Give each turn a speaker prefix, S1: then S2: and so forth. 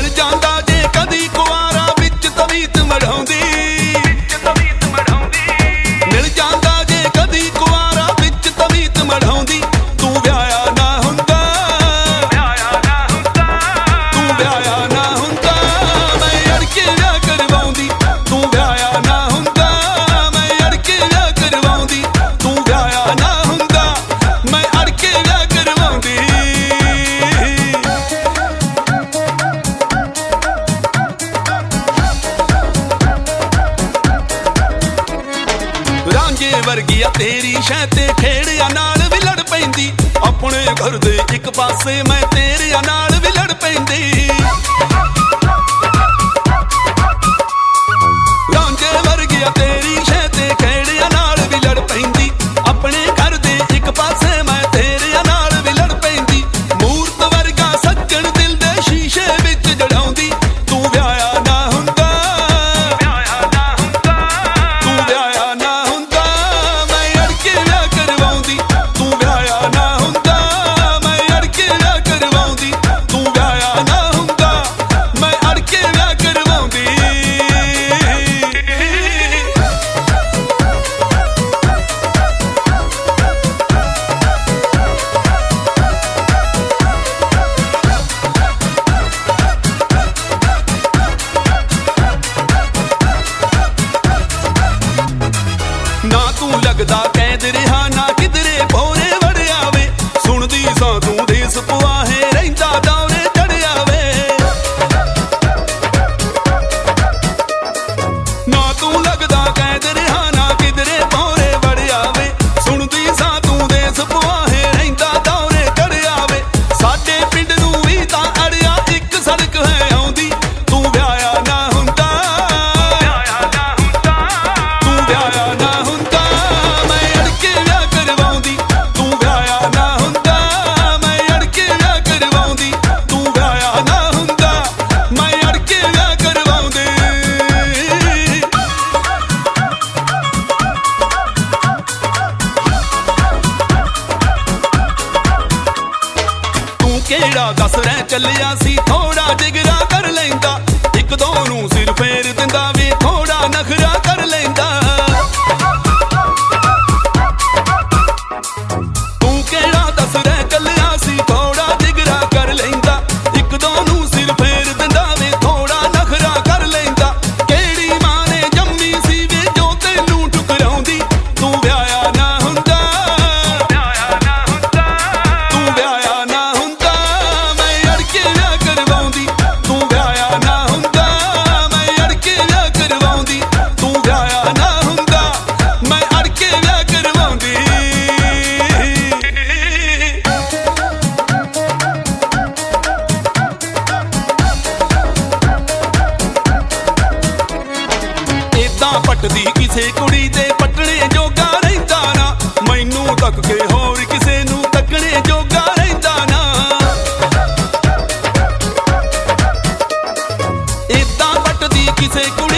S1: ਮਿਲ ਜਾਂਦਾ ਜੇ ਕਦੀ ਕੁਆਰਾ ਵਿੱਚ ਤਵੀਤ ਮੜਾਉਂਦੀ, ਮਿਲ ਜਾਂਦਾ ਜੇ ਕਦੀ ਕੁਆਰਾ ਵਿੱਚ ਤਵੀਤ ਮੜਾਉਂਦੀ। ਤੂੰ ਵਿਆਹਿਆ ਨਾ ਹੁੰਦਾ, ਤੂੰ ਵਿਆਹਿਆ ਨਾ ਹੁੰਦਾ, ਮੈਂ ਅੜ ਕੇ ਵਿਆਹ ਕਰਵਾਉਂਦੀ। ਤੂੰ ਵਿਆਹਿਆ ਨਾ ਹੁੰਦਾ, ਮੈਂ ਅੜ ਕੇ ਵਿਆਹ ਕਰਵਾਉਂਦੀ। ਤੂੰ ਵਿਆਹਿਆ ਨਾ ਹੁੰਦਾ, ਮੈਂ ਅੜ ਕੇ ਵਿਆਹ ਕਰਵਾਉਂਦੀ। ਰਾਂਝੇ ਵਰਗੀ ਆ ਤੇਰੀ ਸ਼ੈ ਤੇ ਖੇੜਿਆਂ ਨਾਲ ਵੀ ਲੜ ਪੈਂਦੀ। ਆਪਣੇ ਘਰ ਦੇ ਇੱਕ ਪਾਸੇ ਮੈਂ ਤੇਰਿਆਂ ਨਾਲ ਵੀ ਲੜ ਪੈਂਦੀ। ਰਾਂਝੇ ਵਰਗੀ ਆ ਤੇਰੀ ਸ਼ੈ ਤੇ ਖੇੜਿਆਂ ਨਾਲ ਵੀ ਲੜ ਪੈਂਦੀ। ਆਪਣੇ ਘਰ ਦੇ ਇੱਕ ਪਾਸੇ ਮੈਂ ਤੇਰਿਆਂ ਨਾਲ ਵੀ ਲੜ ਪੈਂਦੀ। ਮੂਰਤ ਵਰਗਾ ਸੱਜਣ ਦਿਲ ਦੇ ਸ਼ੀਸ਼ੇ ਵਿੱਚ ਜੜਾਉਂਦੀ। ਤੂੰ ਵਿਆਹਿਆ ਨਾ ਹੁੰਦਾ, ਤੂੰ ਵਿਆਹਿਆ ਨਾ ਹੁੰਦਾ, ਮੈਂ ਅੜ ਕੇ ਵਿਆਹ ਕਰਵਾਉਂਦੀ। ਤੂੰ ਵਿਆਹਿਆ ਨਾ ਹੁੰਦਾ, ਮੈਂ ਅੜ ਕੇ ਵਿਆਹ ਕਰਵਾਉਂਦੀ। ਤੂੰ ਵਿਆਹਿਆ ਨਾ ਹੁੰਦਾ, ਮੈਂ ਅੜ ਕੇ ਵਿਆਹ ਕਰਵਾਉਂਦੀ। ਨਾ ਤੂੰ ਲੱਗਦਾ ਕੈਦ ਰਿਹਾ, ਨਾ ਕਿਧਰੇ ਭੋਰੇ ਵੜਿਆ ਵੇ। ਸੁਣਦੀ ਸਾਂ ਤੂੰ ਦੇਸ ਪੁਆਹੇ ਰਹਿੰਦਾ ਦੌਰੇ ਚੜਿਆ ਵੇ। ਨਾ ਤੂੰ ਲੱਗਦਾ ਕੈਦ ਰਿਹਾ, ਨਾ ਕਿਧਰੇ ਭੋਰੇ ਵੜਿਆ ਵੇ। ਸੁਣਦੀ ਸਾਂ ਤੂੰ ਦੇਸ ਪੁਆਹੇ ਰਹਿੰਦਾ ਦੌਰੇ ਚੜਿਆ ਵੇ। ਸਾਡੇ ਪਿੰਡ ਨੂੰ ਵੀ ਤਾਂ ਅੜਿਆ ਇੱਕ ਸੜਕ ਹੈ ਆਉਂਦੀ। ਤੂੰ ਵਿਆਹਿਆ ਨਾ ਹੁੰਦਾ, ਤੂੰ ਵਿਆਹਿਆ ਨਾ ਹੁੰਦਾ, ਮੈਂ ਅੜ ਕੇ ਵਿਆਹ ਕਰਵਾਉਂਦੀ। ਤੂੰ ਵਿਆਹਿਆ ਨਾ ਹੁੰਦਾ, ਮੈਂ ਅੜ ਕੇ ਵਿਆਹ ਕਰਵਾਉਂਦੀ। ਤੂੰ ਵਿਆਹਿਆ ਨਾ ਹੁੰਦਾ, ਮੈਂ ਅੜ ਕੇ ਵਿਆਹ ਕਰਵਾਉਂਦੀ। ਤੂੰ ਕਿਹੜਾ ਦੱਸ ਰਹਿ ਚੱਲਿਆ ਸੀ, ਥੋੜਾ ਜਿਗਰਾ ਕਰ ਲੈਂਦਾ। ਇੱਕ ਦੋ ਨੂੰ ਸਿਰ ਫੇਰ ਦਿੰਦਾ ਵੇ, ਥੋੜਾ ਨਖਰਾ ਕਰ ਲੈਂਦਾ। ਤੂੰ ਕਿਹੜਾ ਦੱਸ ਰਹਿ ਚੱਲਿਆ ਸੀ, ਥੋੜਾ ਜਿਗਰਾ ਕਰ ਲੈਂਦਾ। ਇੱਕ ਦੋ ਨੂੰ ਸਿਰ ਫੇਰ ਦਿੰਦਾ ਵੇ, ਥੋੜਾ ਨਖਰਾ ਕਰ ਲੈਂਦਾ। ਕਿਹੜੀ ਮਾਂ ਨੇ ਜੰਮੀ ਸੀ ਵੇ ਜੋ ਤੈਨੂੰ ਠੁਕਰਾਉਂਦੀ। ਤੂੰ ਵਿਆਹਿਆ ਨਾ ਹੁੰਦਾ, ਤੂੰ ਵਿਆਹਿਆ ਨਾ ਹੁੰਦਾ, ਮੈਂ ਅੜ ਕੇ ਵਿਆਹ ਕਰਵਾਉਂਦੀ। ਤੂੰ ਵਿਆਹਿਆ ਨਾ ਹੁੰਦਾ, ਮੈਂ ਅੜ ਕੇ ਵਿਆਹ ਕਰਵਾਉਂਦੀ। ਤੂੰ ਵਿਆਹਿਆ ਨਾ ਹੁੰਦਾ, ਮੈਂ ਅੜ ਕੇ ਵਿਆਹ ਕਰਵਾਉਂਦੀ। ਏਦਾਂ ਪੱਟਦੀ ਕਿਸੇ ਕੁੜੀ ਦੇ ਪੱਟਣੇ ਜੋਗਾ ਰਹਿੰਦਾ ਨਾ। ਮੈਨੂੰ ਤੱਕ ਕੇ ਹੋਰ ਕਿਸੇ ਨੂੰ ਤੱਕਣੇ ਜੋਗਾ ਰਹਿੰਦਾ ਨਾ। ਏਦਾਂ ਪੱਟਦੀ ਕਿਸੇ ਕੁੜੀ